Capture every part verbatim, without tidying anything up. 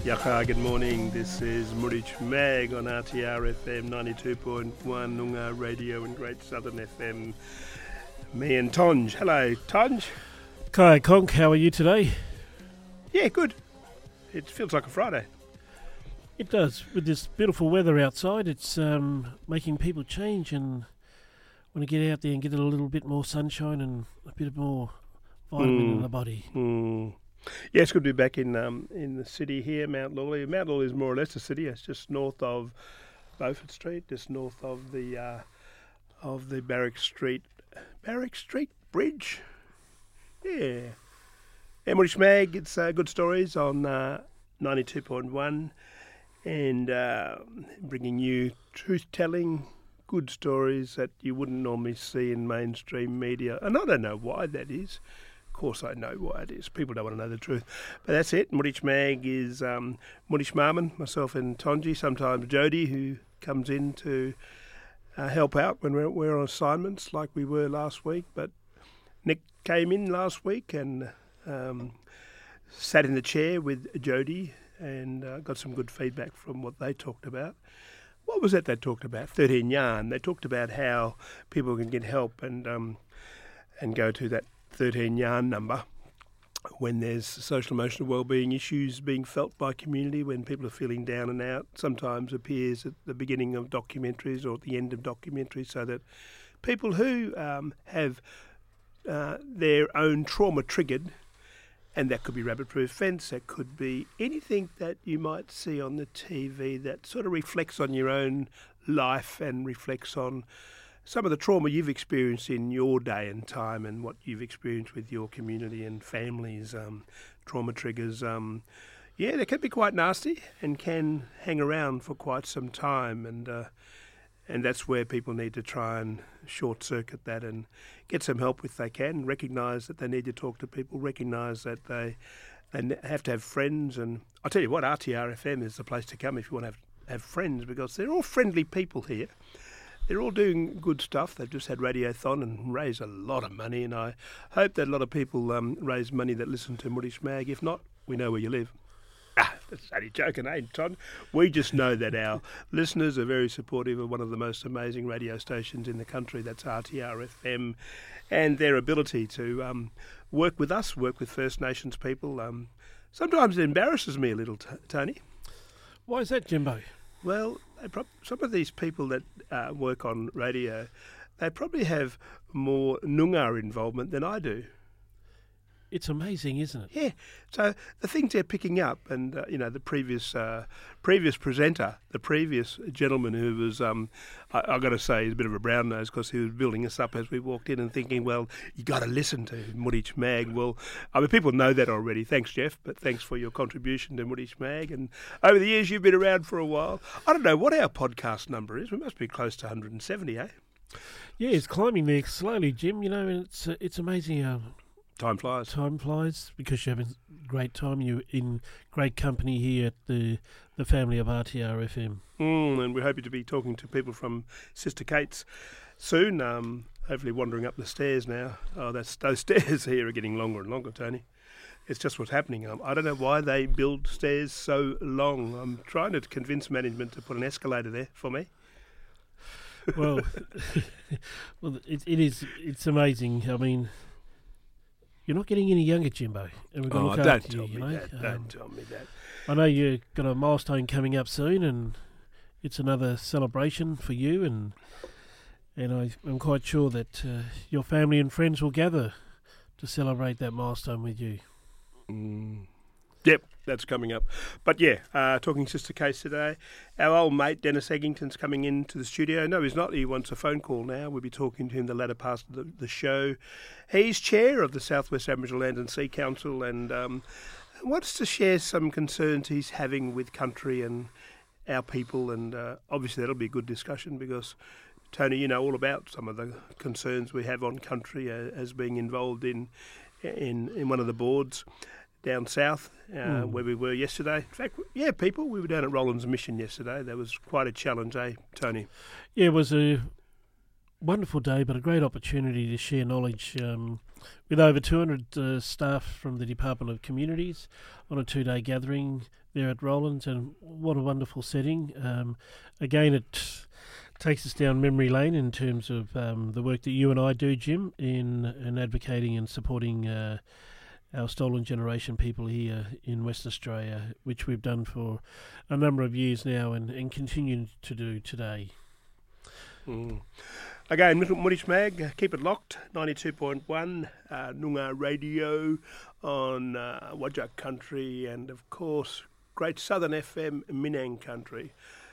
Yaka, good morning. This is Murich Mag on R T R F M ninety-two point one, Noongar Radio and Great Southern F M. Me and Tonj. Hello, Tonj. Kai Conk, how are you today? Yeah, good. It feels like a Friday. It does. With this beautiful weather outside, it's um, making people change and want to get out there and get a little bit more sunshine and a bit more vitamin mm. in the body. Mm. Yeah, it's good to be back in um, in the city here, Mount Lawley. Mount Lawley is more or less a city. It's just north of Beaufort Street, just north of the uh, of the Barrack Street Barrack Street Bridge. Yeah, Emmerich Mag. It's uh, good stories on uh, ninety-two point one, and uh, bringing you truth-telling, good stories that you wouldn't normally see in mainstream media. And I don't know why that is. Of course I know why it is. People don't want to know the truth. But that's it. Murich Mag is um, Murich Marman, myself and Tonji, sometimes Jody, who comes in to uh, help out when we're, we're on assignments like we were last week. But Nick came in last week and um, sat in the chair with Jody and uh, got some good feedback from what they talked about. What was that they talked about? thirteen Yarn. They talked about how people can get help and um, and go to that thirteen Yarn number when there's social emotional wellbeing issues being felt by community, when people are feeling down and out. Sometimes appears at the beginning of documentaries or at the end of documentaries, so that people who um, have uh, their own trauma triggered, and that could be rabbit-proof fence, that could be anything that you might see on the T V that sort of reflects on your own life and reflects on some of the trauma you've experienced in your day and time and what you've experienced with your community and families. Um, trauma triggers, um, yeah, they can be quite nasty and can hang around for quite some time. And uh, and that's where people need to try and short-circuit that and get some help if they can, recognise that they need to talk to people, recognise that they, they have to have friends. And I'll tell you what, R T R F M is the place to come if you want to have, have friends, because they're all friendly people here. They're all doing good stuff. They've just had Radiothon and raised a lot of money, and I hope that a lot of people um, raise money that listen to Murich Mag. If not, we know where you live. Ah, that's only joking, eh, Todd? We just know that our listeners are very supportive of one of the most amazing radio stations in the country. That's R T R F M, and their ability to um, work with us, work with First Nations people. Um, sometimes it embarrasses me a little, t- Tony. Why is that, Jimbo? Well, they prob- some of these people that uh, work on radio, they probably have more Noongar involvement than I do. It's amazing, isn't it? Yeah. So the things they're picking up, and uh, you know, the previous uh, previous presenter, the previous gentleman who was, um, I, I've got to say, he's a bit of a brown nose because he was building us up as we walked in and thinking, well, you got to listen to Murich Mag. Well, I mean, people know that already. Thanks, Jeff, but thanks for your contribution to Murich Mag. And over the years, you've been around for a while. I don't know what our podcast number is. We must be close to one hundred seventy, eh? Yeah, it's climbing there slowly, Jim. You know, and it's uh, it's amazing how Time flies. Time flies because you're having a great time. You're in great company here at the the family of R T R F M. Mm, and we're hoping to be talking to people from Sister Kate's soon. Um, hopefully wandering up the stairs now. Oh, that's those stairs here are getting longer and longer, Tony. It's just what's happening. Um, I don't know why they build stairs so long. I'm trying to convince management to put an escalator there for me. Well, well, it, it is. It's amazing. I mean, you're not getting any younger, Jimbo. And we've got to oh, look don't after tell you, you me know? that. Um, don't tell me that. I know you've got a milestone coming up soon, and it's another celebration for you, and and I, I'm quite sure that uh, your family and friends will gather to celebrate that milestone with you. Mm. Yep, that's coming up. But yeah, uh, talking Sister Case today. Our old mate Dennis Eggington's coming into the studio. No, he's not. He wants a phone call now. We'll be talking to him the latter part of the, the show. He's chair of the Southwest Aboriginal Land and Sea Council, and um, wants to share some concerns he's having with country and our people. And uh, obviously that'll be a good discussion because, Tony, you know all about some of the concerns we have on country uh, as being involved in, in, in one of the boards down south uh, mm. where we were yesterday. In fact, yeah, people, we were down at Rollins Mission yesterday. That was quite a challenge, eh, Tony? Yeah, it was a wonderful day, but a great opportunity to share knowledge um, with over two hundred uh, staff from the Department of Communities on a two-day gathering there at Rollins, and what a wonderful setting. Um, again, it takes us down memory lane in terms of um, the work that you and I do, Jim, in, in advocating and supporting uh, our stolen generation people here in Western Australia, which we've done for a number of years now and, and continue to do today. Mm. Again, Murish Mag, keep it locked, ninety-two point one, uh, Noongar Radio on uh, Whadjuk Country, and of course, Great Southern F M, Minang Country.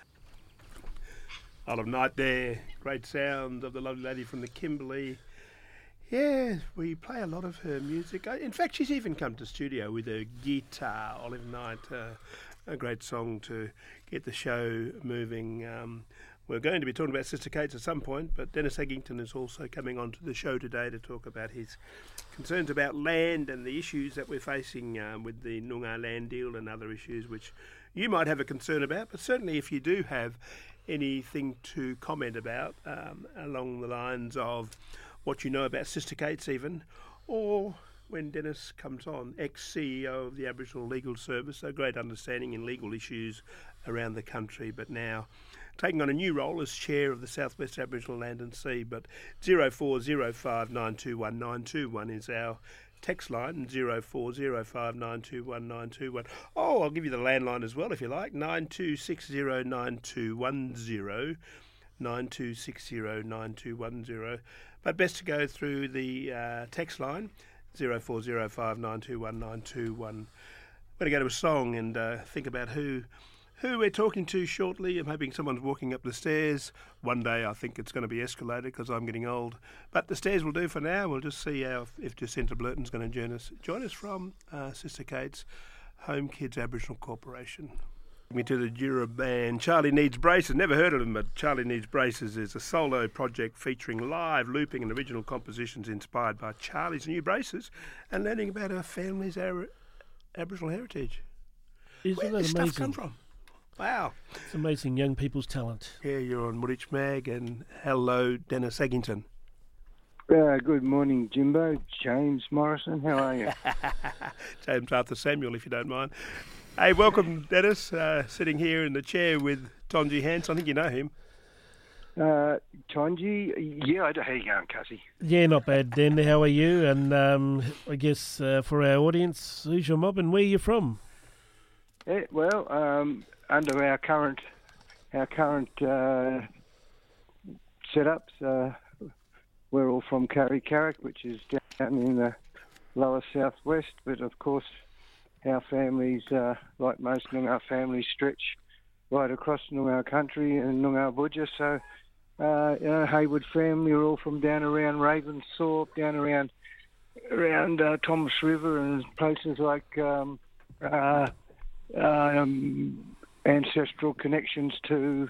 Isle of Night there, great sound of the lovely lady from the Kimberley. Yeah, we play a lot of her music. In fact, she's even come to studio with her guitar, Olive Knight, uh, a great song to get the show moving. Um, we're going to be talking about Sister Kate's at some point, but Dennis Eggington is also coming onto the show today to talk about his concerns about land and the issues that we're facing um, with the Noongar land deal and other issues which you might have a concern about. But certainly if you do have anything to comment about um, along the lines of what you know about Sister Kate's even, or when Dennis comes on, ex-C E O of the Aboriginal Legal Service, a great understanding in legal issues around the country, but now taking on a new role as chair of the Southwest Aboriginal Land and Sea. But zero four zero five nine two one nine two one is our text line, zero four zero five nine two one nine two one. Oh, I'll give you the landline as well if you like, nine two six zero nine two one zero, nine two six zero nine two one zero. But best to go through the uh, text line, zero four zero five nine two one nine two one. We're going to go to a song and uh, think about who who we're talking to shortly. I'm hoping someone's walking up the stairs. One day I think it's going to be escalated because I'm getting old. But the stairs will do for now. We'll just see how, if Jacinta Blurton's going to join us. Join us from uh, Sister Kate's Home Kids Aboriginal Corporation. Me to the Jura band Charlie Needs Braces. Never heard of them, but Charlie Needs Braces is a solo project featuring live looping and original compositions inspired by Charlie's new braces and learning about her family's Ar- Aboriginal heritage. Isn't Where that does amazing? stuff come from? Wow. It's amazing, young people's talent. Yeah, you're on Murish Mag, and hello, Dennis Eggington. Uh, good morning, Jimbo. James Morrison, how are you? James Arthur Samuel, if you don't mind. Hey, welcome, Dennis. Uh, sitting here in the chair with Tonji Hanson. I think you know him. Uh, Tonji, yeah, I do. How you going, Cassie? Yeah, not bad, Den. How are you? And um, I guess uh, for our audience, who's your mob and where are you from? Yeah, well, um, under our current our current uh, setups, uh, we're all from Karri Karik, which is down in the lower southwest. But of course, our families, uh, like most Noongar families, stretch right across Noongar country and Noongar Budja. So, uh, you know, Hayward family are all from down around Ravensthorpe, down around around uh, Thomas River and places like um, uh, um, ancestral connections to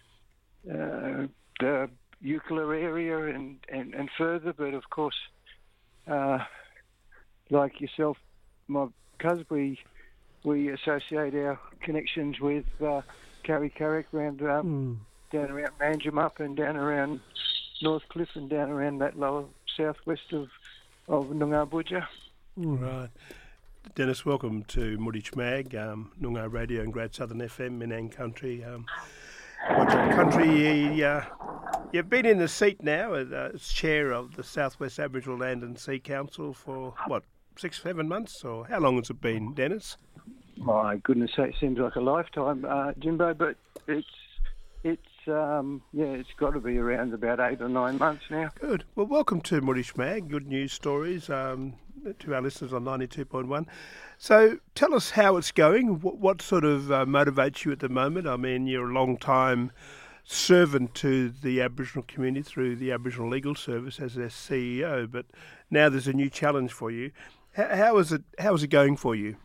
uh, the Eucla area and, and, and further. But of course, uh, like yourself, my because we we associate our connections with uh, Karri Karik around um, mm. down around Manjimup and down around Northcliffe and down around that lower southwest of of Noongar Budja. Mm. Right, Dennis, welcome to Murish Mag, um, Noongar Radio and Great Southern F M, Minang Country. Um, Whadjuk Country, uh, you've been in the seat now as, uh, as chair of the Southwest Aboriginal Land and Sea Council for what? Six, seven months, or how long has it been, Dennis? My goodness, it seems like a lifetime, uh, Jimbo. But it's it's um, yeah, it's got to be around about eight or nine months now. Good. Well, welcome to Murish Mag. Good news stories um, to our listeners on ninety-two point one. So, tell us how it's going. What, what sort of uh, motivates you at the moment? I mean, you're a long time servant to the Aboriginal community through the Aboriginal Legal Service as their C E O, but now there's a new challenge for you. How is it? How is it going for you?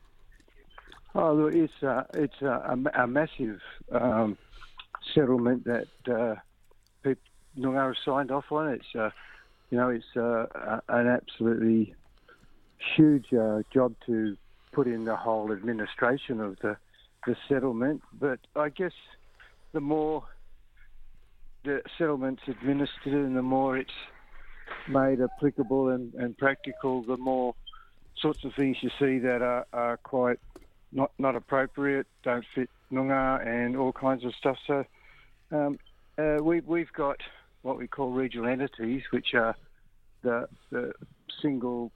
Oh, look, it's uh, it's a, a, a massive um, settlement that uh, people Noongar have signed off on. It's uh, you know it's uh, a, an absolutely huge uh, job to put in the whole administration of the the settlement. But I guess the more the settlement's administered and the more it's made applicable and, and practical, the more sorts of things you see that are, are quite not, not appropriate, don't fit Noongar and all kinds of stuff. So um, uh, we, we've got what we call regional entities, which are the, the single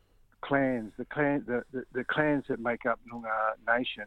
clans, the, clan, the, the, the clans that make up Noongar Nation,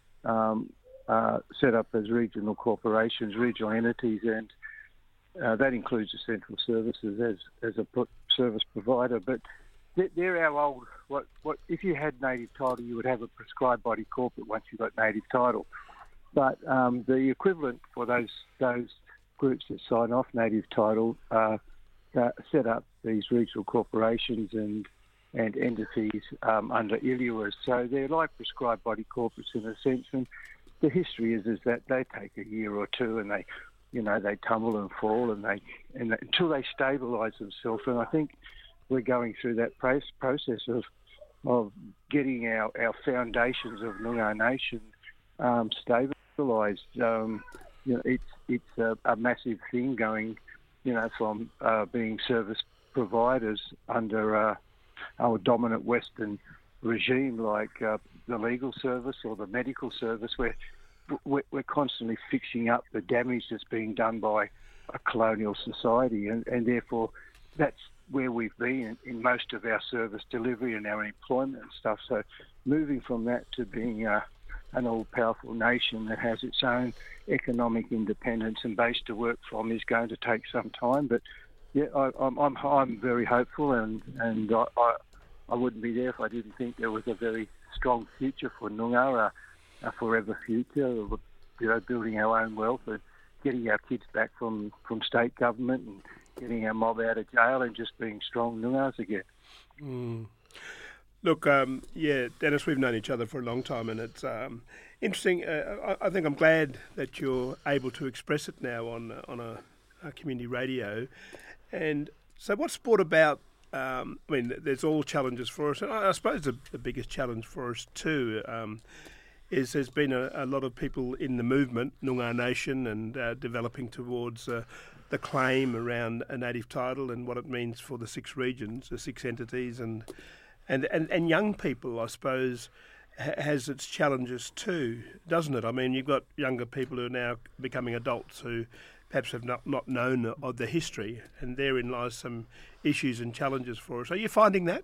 um, uh, set up as regional corporations, regional entities, and uh, that includes the Central Services as as a pro- service provider. But they're our old. What what if you had native title, you would have a prescribed body corporate once you got native title. But um, the equivalent for those those groups that sign off native title uh, uh, set up these regional corporations and and entities um, under I L U As. So they're like prescribed body corporates in a sense. And the history is is that they take a year or two and they, you know, they tumble and fall and they and they, until they stabilise themselves. And I think we're going through that process of of getting our, our foundations of Noongar Nation um, stabilised. Um, you know, it's it's a, a massive thing going, you know, from uh, being service providers under uh, our dominant Western regime, like uh, the legal service or the medical service, where we're, we're constantly fixing up the damage that's being done by a colonial society, and, and therefore that's where we've been in, in most of our service delivery and our employment and stuff. So moving from that to being uh, an all-powerful nation that has its own economic independence and base to work from is going to take some time. But yeah, I, I'm, I'm I'm very hopeful, and and I, I I wouldn't be there if I didn't think there was a very strong future for Noongar, a, a forever future, of, you know, building our own wealth and getting our kids back from, from state government and getting our mob out of jail and just being strong Noongars again. Mm. Look, um, yeah, Dennis, we've known each other for a long time, and it's um, interesting. Uh, I, I think I'm glad that you're able to express it now on on a, a community radio. And so, what's brought about? Um, I mean, there's all challenges for us, and I, I suppose the, the biggest challenge for us too um, is there's been a, a lot of people in the movement, Noongar Nation, and uh, developing towards uh, the claim around a native title and what it means for the six regions, the six entities, and and, and, and young people, I suppose, ha- has its challenges too, doesn't it? I mean, you've got younger people who are now becoming adults who perhaps have not, not known of the history, and therein lies some issues and challenges for us. Are you finding that?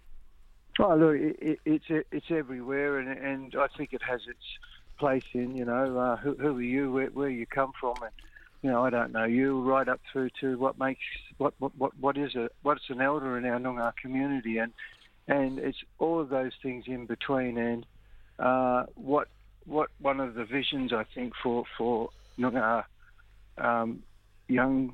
Oh, look, it, it, it's it's everywhere, and and I think it has its place in, you know, uh, who, who are you, where, where you come from, and, you know, I don't know you, right up through to what makes, what what, what, what is a, what's an elder in our Noongar community, and and it's all of those things in between, and uh, what what one of the visions, I think, for, for Noongar Um, young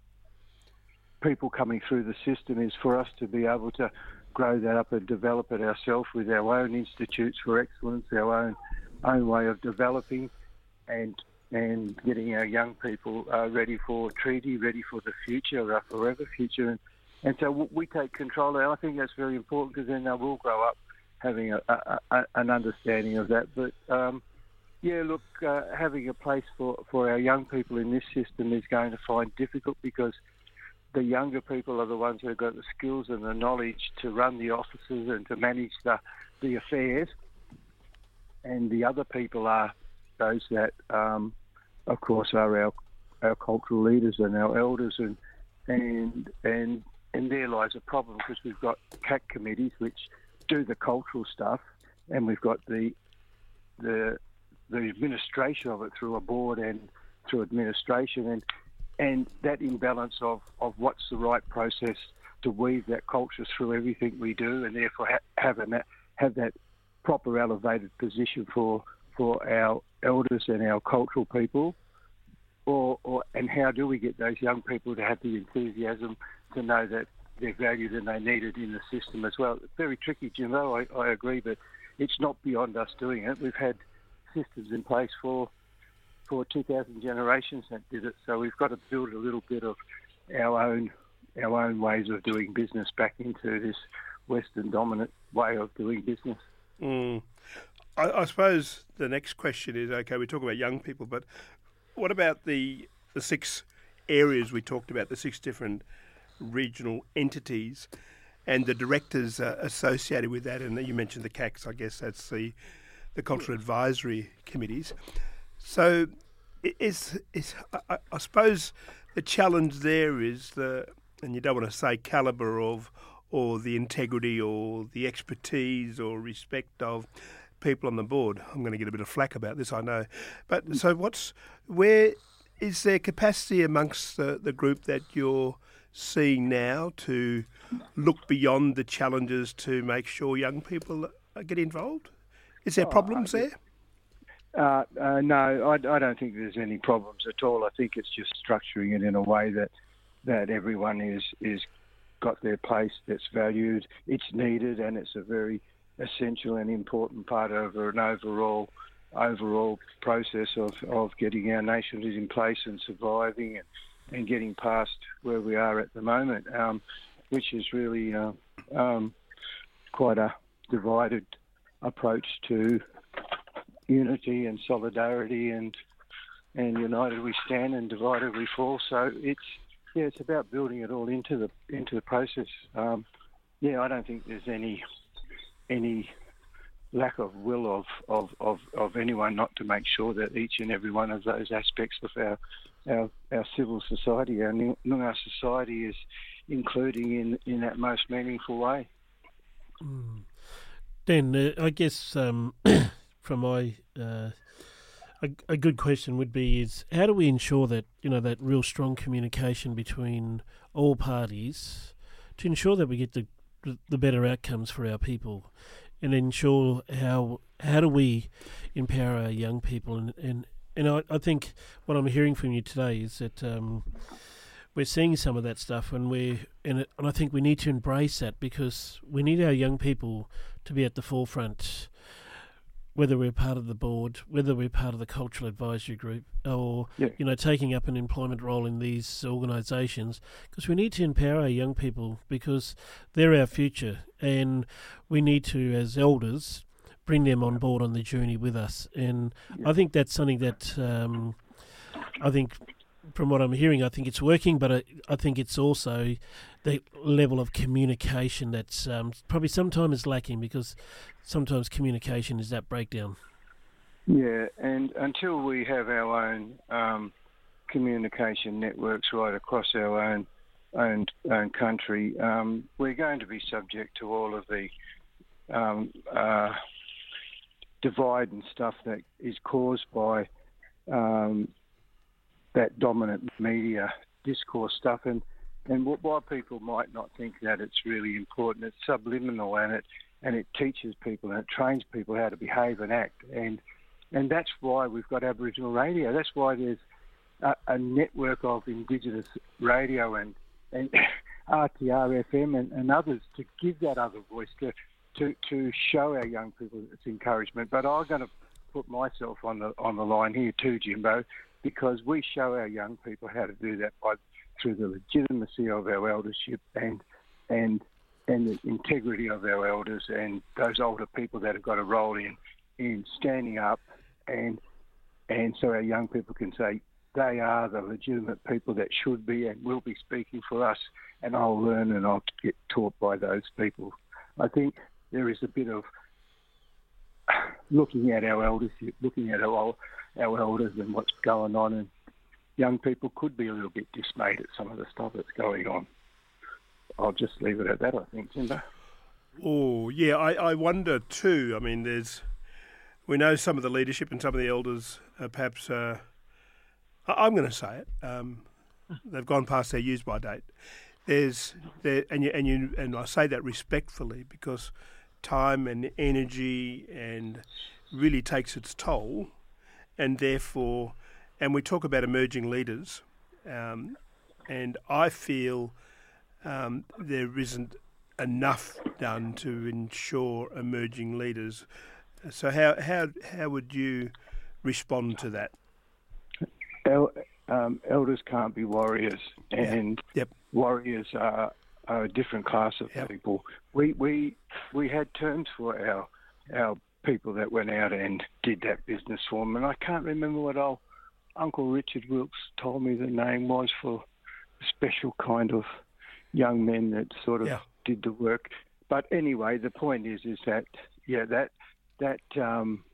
people coming through the system is for us to be able to grow that up and develop it ourselves with our own institutes for excellence, our own own way of developing, and and getting our young people uh, ready for treaty, ready for the future, our forever future, and and so we take control. And I think that's very important, because then they will grow up having a, a, a, an understanding of that. But um, Yeah, look, uh, having a place for, for our young people in this system is going to find difficult, because the younger people are the ones who have got the skills and the knowledge to run the offices and to manage the, the affairs. And the other people are those that, um, of course, are our our cultural leaders and our elders, and and and and there lies a problem, because we've got C A C committees which do the cultural stuff, and we've got the the the administration of it through a board and through administration, and and that imbalance of, of what's the right process to weave that culture through everything we do, and therefore ha- have that have that proper elevated position for for our elders and our cultural people, or or and how do we get those young people to have the enthusiasm to know that they're valued and they're needed in the system as well? It's very tricky, Jimbo, I, I agree, but it's not beyond us doing it. We've had systems in place for for two thousand generations that did it, so we've got to build a little bit of our own our own ways of doing business back into this Western dominant way of doing business. Mm. I, I suppose the next question is, okay, we talk about young people, but what about the the six areas we talked about, the six different regional entities and the directors uh, associated with that. And you mentioned the C A Cs, I guess that's the, the Cultural Advisory Committees. So is, is I, I suppose the challenge there is the, and you don't want to say calibre of, or the integrity or the expertise or respect of people on the board. I'm going to get a bit of flack about this, I know. But so what's, where is there capacity amongst the, the group that you're seeing now to look beyond the challenges to make sure young people get involved? Is there problems oh, there? Uh, uh, no, I, I don't think there's any problems at all. I think it's just structuring it in a way that that everyone is is got their place, that's valued, it's needed, and it's a very essential and important part of an overall overall process of, of getting our nation in place and surviving and, and getting past where we are at the moment, um, which is really uh, um, quite a divided approach to unity and solidarity, and and united we stand and divided we fall. So it's yeah, it's about building it all into the into the process. Um, yeah, I don't think there's any any lack of will of, of, of, of anyone not to make sure that each and every one of those aspects of our our, our civil society, our Noongar society, is including in, in that most meaningful way. Mm. Dan, uh, I guess um, from my uh, a, a good question would be is how do we ensure that you know that real strong communication between all parties to ensure that we get the the better outcomes for our people, and ensure how how do we empower our young people, and and, and I, I think what I'm hearing from you today is that um, we're seeing some of that stuff, and we and, it, and I think we need to embrace that, because we need our young people to be at the forefront, whether we're part of the board, whether we're part of the Cultural Advisory Group, or yeah. you know taking up an employment role in these organisations, because we need to empower our young people, because they're our future, and we need to, as elders, bring them on board on the journey with us. And yeah. I think that's something that um, I think, from what I'm hearing, I think it's working, but I, I think it's also the level of communication that's um, probably sometimes lacking, because sometimes communication is that breakdown. Yeah, and until we have our own um, communication networks right across our own own, own country, um, we're going to be subject to all of the um, uh, divide and stuff that is caused by um, that dominant media discourse stuff. And, and why people might not think that it's really important, it's subliminal, and it and it teaches people and it trains people how to behave and act. And and that's why we've got Aboriginal radio. That's why there's a, a network of Indigenous radio and, and R T R F M and, and others to give that other voice, to, to, to show our young people its encouragement. But I'm going to put myself on the on the line here too, Jimbo, because we show our young people how to do that by through the legitimacy of our eldership and and and the integrity of our elders and those older people that have got a role in in standing up, and and so our young people can say they are the legitimate people that should be and will be speaking for us, and I'll learn and I'll get taught by those people. I think there is a bit of looking at our eldership, looking at our our elders and what's going on, and young people could be a little bit dismayed at some of the stuff that's going on. I'll just leave it at that, I think, Jimbo. Oh, yeah, I, I wonder too. I mean, there's, we know some of the leadership and some of the elders are perhaps, uh, I, I'm going to say it, um, they've gone past their use-by date. There's, there, and you, and you, and I say that respectfully, because time and energy and really takes its toll, and therefore, and we talk about emerging leaders, um, and I feel um, there isn't enough done to ensure emerging leaders. So how how how would you respond to that? El, um, elders can't be warriors, and yep. warriors are, are a different class of yep. people. We we we had terms for our our people that went out and did that business for them, and I can't remember what old Uncle Richard Wilkes told me the name was for a special kind of young men that sort of Yeah. did the work. But anyway, the point is, is that yeah, that that um,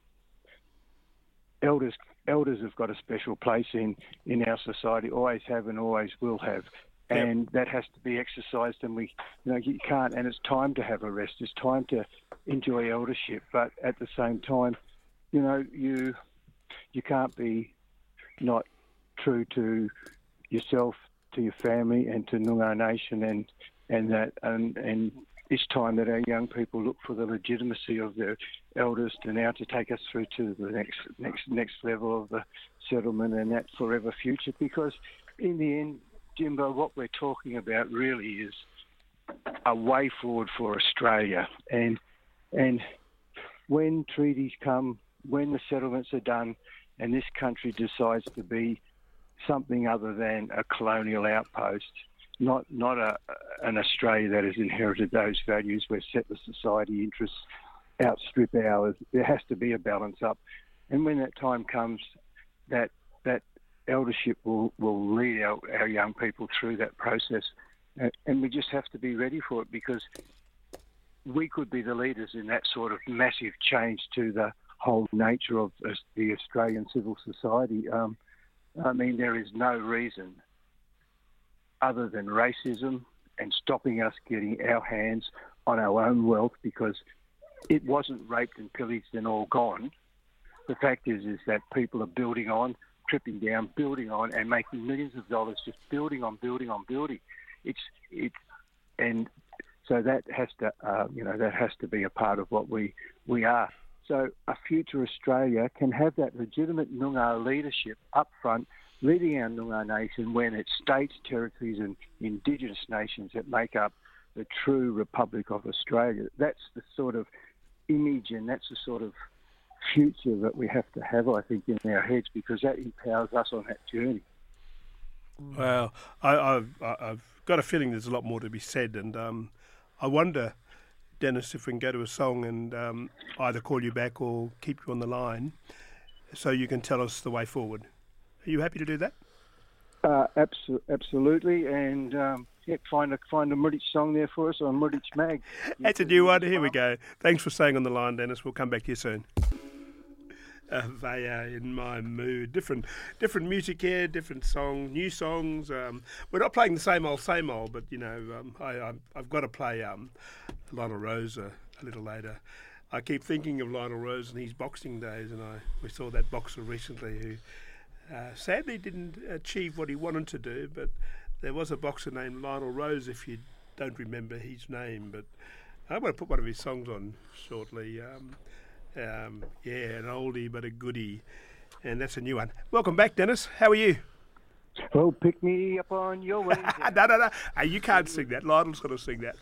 elders elders have got a special place in, in our society, always have and always will have, Yep. and that has to be exercised. And we, you know, you can't. And it's time to have a rest. It's time to enjoy eldership, but at the same time, you know, you you can't be not true to yourself, to your family, and to Noongar Nation, and and that and and it's time that our young people look for the legitimacy of their elders to now to take us through to the next next next level of the settlement and that forever future. Because in the end, Jimbo, what we're talking about really is a way forward for Australia. And and when treaties come, when the settlements are done, and this country decides to be something other than a colonial outpost, not not a, an Australia that has inherited those values where settler society interests outstrip ours. There has to be a balance up. And when that time comes, that that eldership will, will lead our, our young people through that process. And, and we just have to be ready for it, because we could be the leaders in that sort of massive change to the whole nature of the Australian civil society. Um, I mean, there is no reason other than racism and stopping us getting our hands on our own wealth, because it wasn't raped and pillaged and all gone. The fact is, is that people are building on, tripping down, building on, and making millions of dollars just building on, building on, building. It's it's and so that has to uh, you know that has to be a part of what we we are. So a future Australia can have that legitimate Noongar leadership up front, leading our Noongar Nation when it's states, territories and Indigenous nations that make up the true Republic of Australia. That's the sort of image and that's the sort of future that we have to have, I think, in our heads, because that empowers us on that journey. Well, I, I've, I've got a feeling there's a lot more to be said, and um, I wonder, Dennis, if we can go to a song and um, either call you back or keep you on the line so you can tell us the way forward. Are you happy to do that? Uh, abso- absolutely, and um, yeah, find a find a Murich song there for us on Murich Mag. That's a new one. Here we go. Thanks for staying on the line, Dennis. We'll come back to you soon. Uh, they are in my mood. Different, different music here, different songs, new songs. Um, we're not playing the same old, same old, but you know, um, I, I, I've got to play um, Lionel Rose a, a little later. I keep thinking of Lionel Rose and his boxing days, and I we saw that boxer recently who uh, sadly didn't achieve what he wanted to do. But there was a boxer named Lionel Rose, if you don't remember his name. But I'm going to put one of his songs on shortly. Um, Um, yeah, an oldie but a goodie, and that's a new one. Welcome back, Dennis. How are you? Well, pick me up on your way. no, no, no. Hey, you can't sing that. Lionel's got to sing that.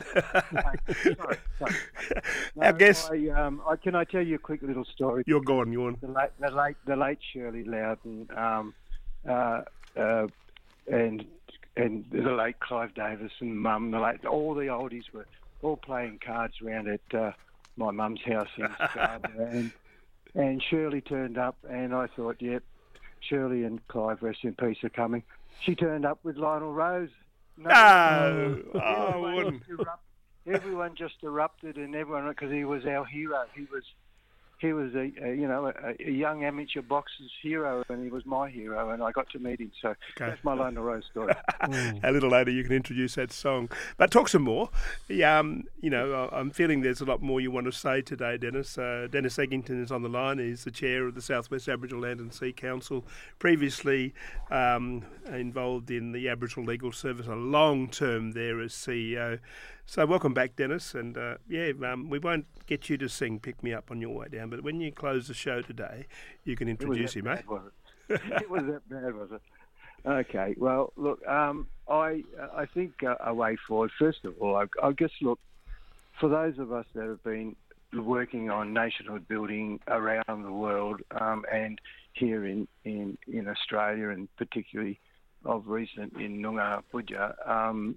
sorry, sorry. No, Our guest. I, um, I, can I tell you a quick little story? You're gone, you're on. The late, the late, the late Shirley Loudon, um, uh, uh, and and the late Clive Davis and Mum, the late, all the oldies were all playing cards around at uh, my mum's house in Scarborough, and and Shirley turned up, and I thought, yep, Shirley and Clive, rest in peace, are coming. She turned up with Lionel Rose. No, no. Oh, I wouldn't. Erupt, everyone just erupted, and everyone, because he was our hero. He was, he was a, a you know a, a young amateur boxer's hero, and he was my hero, and I got to meet him. So okay. That's my Lionel Rose story. A little later, you can introduce that song, but talk some more. Yeah, um, you know, I'm feeling there's a lot more you want to say today, Dennis. Uh, Dennis Eggington is on the line. He's the chair of the Southwest Aboriginal Land and Sea Council. Previously um, involved in the Aboriginal Legal Service, a long term there as C E O. So welcome back, Dennis. And uh, yeah, um, we won't get you to sing "Pick Me Up" on your way down, but when you close the show today, you can introduce him, mate. Eh? It was that bad, was it? Okay. Well, look, um, I I think uh, a way forward. First of all, I, I guess look for those of us that have been working on nationhood building around the world um, and here in, in, in Australia, and particularly of recent in Noongar Budja, um,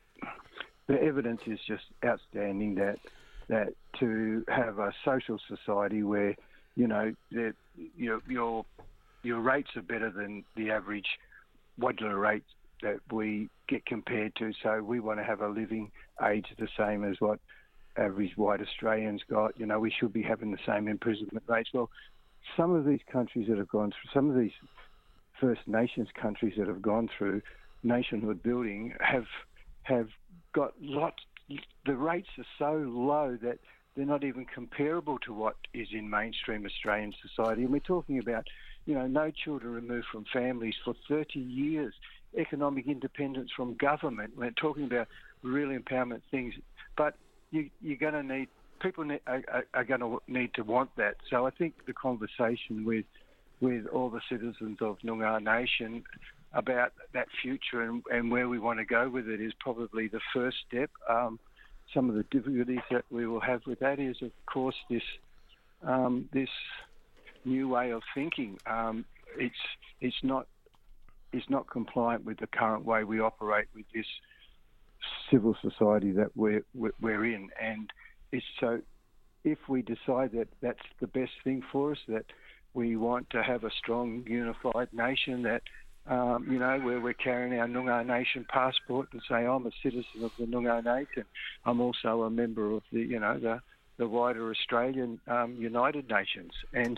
the evidence is just outstanding that that to have a social society where, you know, your your your rates are better than the average Wadler rate that we get compared to. So we want to have a living age the same as what average white Australians got. You know, we should be having the same imprisonment rates. Well, some of these countries that have gone through, some of these First Nations countries that have gone through nationhood building have have got lots. The rates are so low that they're not even comparable to what is in mainstream Australian society. And we're talking about, you know, no children removed from families for thirty years, economic independence from government. We're talking about real empowerment things. But you, you're going to need, people need, are, are going to need to want that. So I think the conversation with with all the citizens of Noongar Nation about that future and, and where we want to go with it is probably the first step. Um, some of the difficulties that we will have with that is, of course, this um, this new way of thinking. Um, it's it's not it's not compliant with the current way we operate with this civil society that we're we're in, and it's so. If we decide that that's the best thing for us, that we want to have a strong, unified nation that, um, you know, where we're carrying our Noongar Nation passport and say, I'm a citizen of the Noongar Nation. I'm also a member of the, you know, the, the wider Australian um, United Nations. And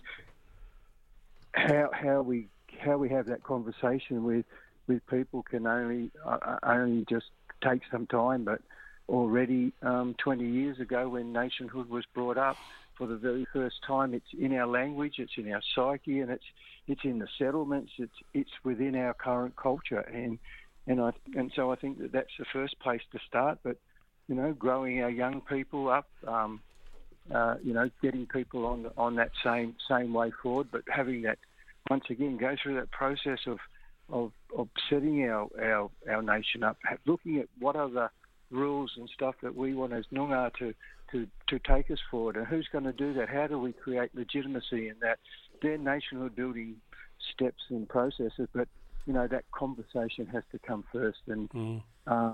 how how we how we have that conversation with, with people can only uh, only just take some time. But already um, twenty years ago, when nationhood was brought up, for the very first time, it's in our language, it's in our psyche, and it's it's in the settlements. It's it's within our current culture, and and I and so I think that that's the first place to start. But you know, growing our young people up, um, uh, you know, getting people on on that same same way forward, but having that once again go through that process of of, of setting our, our our nation up, looking at what are the rules and stuff that we want as Noongar to to, to take us forward, and who's going to do that? How do we create legitimacy in that? They're nationhood building steps and processes, but you know that conversation has to come first, and mm. um,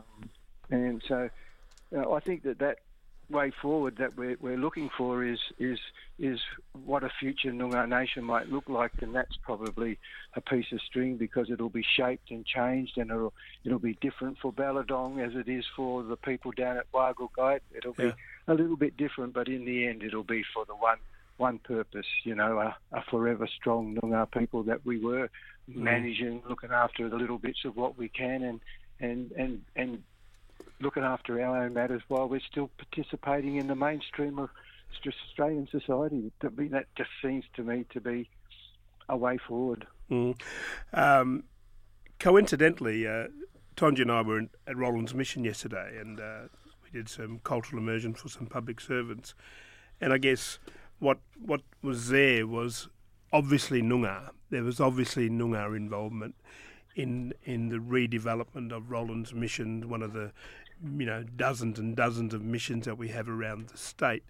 and so you know, I think that that way forward that we're we're looking for is is is what a future Noongar Nation might look like, and that's probably a piece of string because it'll be shaped and changed, and it'll it'll be different for Balladong as it is for the people down at Wargulgait. It'll be yeah. a little bit different, but in the end, it'll be for the one one purpose. You know, a, a forever strong Noongar people that we were, mm. managing, looking after the little bits of what we can, and and and and. looking after our own matters while we're still participating in the mainstream of Australian society. That just seems to me to be a way forward. Mm. Um, coincidentally, uh, Tonja and I were in, at Rollins Mission yesterday, and uh, we did some cultural immersion for some public servants. And I guess what what was there was obviously Noongar. There was obviously Noongar involvement in in the redevelopment of Rollins Mission, one of the you know dozens and dozens of missions that we have around the state.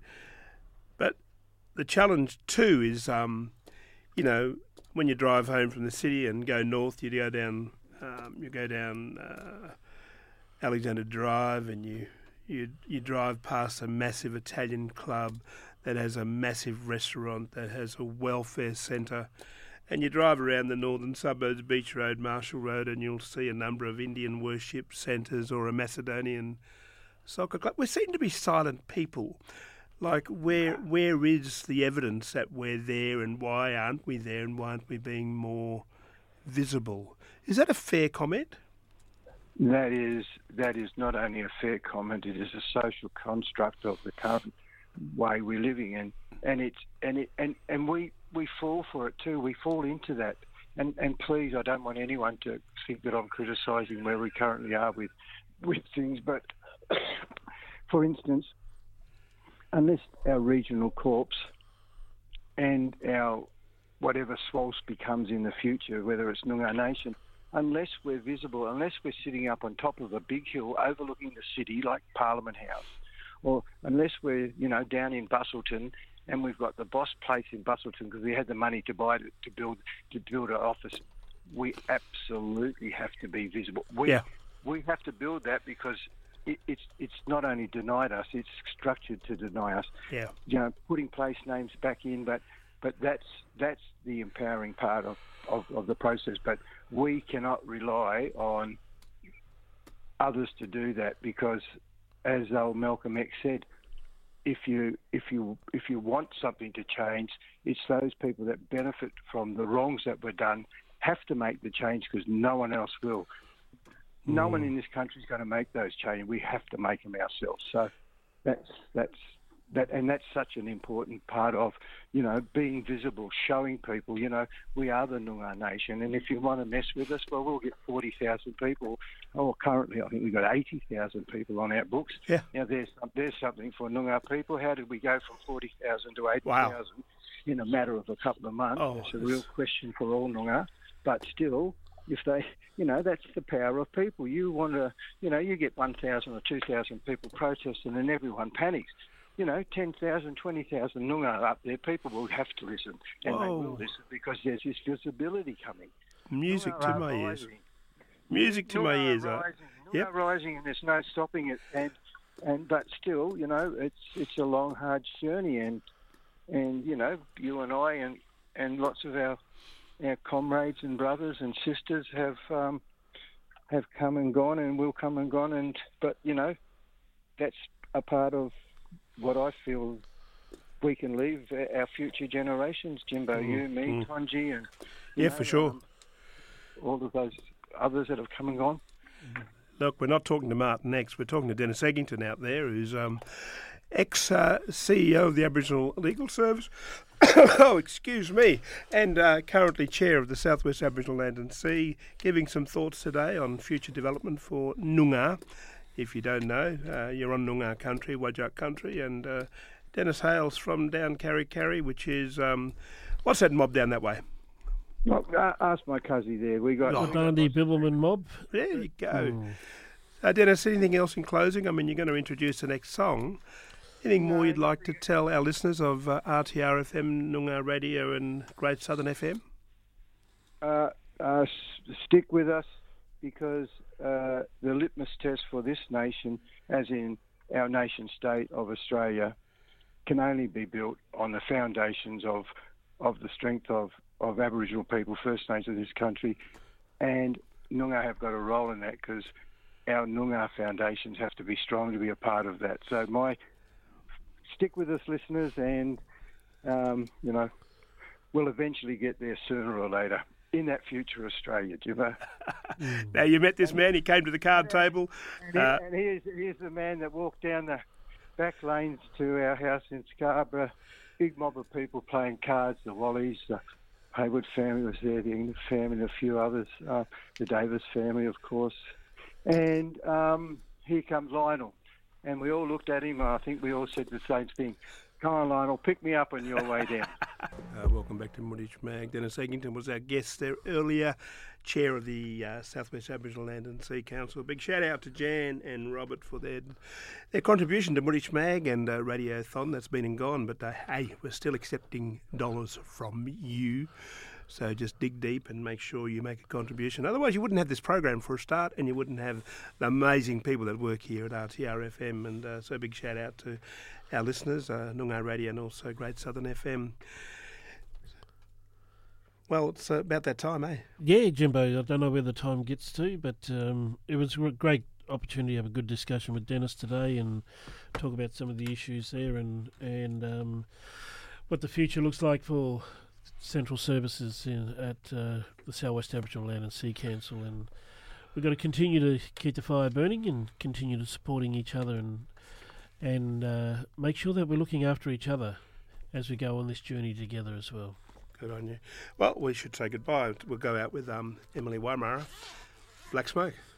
But the challenge too is, um, you know, when you drive home from the city and go north, you go down um, you go down uh, Alexander Drive, and you you you drive past a massive Italian club that has a massive restaurant, that has a welfare centre. And you drive around the northern suburbs, Beach Road, Marshall Road, and you'll see a number of Indian worship centres or a Macedonian soccer club. We seem to be silent people. Like, where where is the evidence that we're there, and why aren't we there, and why aren't we being more visible? Is that a fair comment? That is that is not only a fair comment, it is a social construct of the current way we're living in, and it's and it and, and we we fall for it too. We fall into that, and and please, I don't want anyone to think that I'm criticising where we currently are with with things, but for instance, unless our regional corps and our whatever SWALS becomes in the future, whether it's Noongar Nation, unless we're visible, unless we're sitting up on top of a big hill overlooking the city like Parliament House, or unless we're, you know, down in Busselton and we've got the Boss Place in Busselton because we had the money to buy it, to build to build an office, we absolutely have to be visible. We yeah. we have to build that because it, it's it's not only denied us, it's structured to deny us. Yeah. You know, putting place names back in, but but that's that's the empowering part of, of, of the process. But we cannot rely on others to do that, because, as old Malcolm X said, if you if you if you want something to change, it's those people that benefit from the wrongs that were done have to make the change, because no one else will. No Mm. one in this country is going to make those changes. We have to make them ourselves. So that's that's that, and that's such an important part of, you know, being visible, showing people, you know, we are the Noongar Nation, and if you want to mess with us, well, we'll get forty thousand people. Oh, currently I think we've got eighty thousand people on our books. Yeah. Now there's there's something for Noongar people. How did we go from forty thousand to eighty thousand Wow. in a matter of a couple of months? Oh, it's a it's- real question for all Noongar, but still, if they, you know, that's the power of people. You want to, you know, you get one thousand or two thousand people protesting and everyone panics. You know, ten thousand, twenty thousand Noongar up there, people will have to listen. And they Whoa. will listen because there's this visibility coming. Music Noongar to are my ears. rising. Music to my Noongar ears. are uh, rising. Noongar yep. are rising, and there's no stopping it. And and but still, you know, it's it's a long, hard journey. And and you know, you and I and and lots of our our comrades and brothers and sisters have um, have come and gone, and will come and gone. And but you know, that's a part of what I feel we can leave our future generations. Jimbo, Mm, you, me, mm. Tonji, and you Yeah, know, for sure. um, all of those others that have come and gone. Look, we're not talking to Martin X. We're talking to Dennis Eggington out there, who's um, ex-C E O of the Aboriginal Legal Service. Oh, excuse me. And uh, currently chair of the Southwest Aboriginal Land and Sea, giving some thoughts today on future development for Noongar. If you don't know, uh, you're on Noongar country, Whadjuk country, and uh, Dennis hails from down Carri Carri, which is, um, what's that mob down that way? Look, uh, ask my cousin there. We got. Oh. The Dundee Bibbulmun mob. There you go. Mm. Uh, Dennis, anything else in closing? I mean, you're going to introduce the next song. Anything more No, you'd like to tell our listeners of uh, R T R F M, Noongar Radio and Great Southern F M? Uh, uh, s- stick with us, because uh, the litmus test for this nation, as in our nation state of Australia, can only be built on the foundations of of the strength of, of Aboriginal people, First Nations of this country, and Noongar have got a role in that, because our Noongar foundations have to be strong to be a part of that. So my stick with us, listeners, and um, you know, we'll eventually get there sooner or later in that future Australia, Jimbo. Now, you met this man, he came to the card table. And, Uh, and here's, here's the man that walked down the back lanes to our house in Scarborough. Big mob of people playing cards, the Wallies, the Haywood family was there, the English family, and a few others, uh, the Davis family, of course. And um, here comes Lionel. And we all looked at him, and I think we all said the same thing. Come on, Lionel, pick me up on your way down. Uh, welcome back to Mooditch Mag. Dennis Eggington was our guest there earlier, chair of the uh, Southwest Aboriginal Land and Sea Council. Big shout out to Jan and Robert for their their contribution to Mooditch Mag and uh, Radiothon. That's been and gone, but uh, hey, we're still accepting dollars from you. So just dig deep and make sure you make a contribution. Otherwise, you wouldn't have this program for a start, and you wouldn't have the amazing people that work here at R T R F M. And uh, so big shout out to our listeners, uh, Noongar Radio and also Great Southern F M. Well, it's uh, about that time, eh? Yeah, Jimbo, I don't know where the time gets to, but um, it was a great opportunity to have a good discussion with Dennis today and talk about some of the issues there and, and um, what the future looks like for central services in, at uh, the Southwest Aboriginal Land and Sea Council. And we've got to continue to keep the fire burning and continue to supporting each other and and uh, make sure that we're looking after each other as we go on this journey together as well. Good on you. Well, we should say goodbye. We'll go out with um, Emily Waimara, Black Smoke.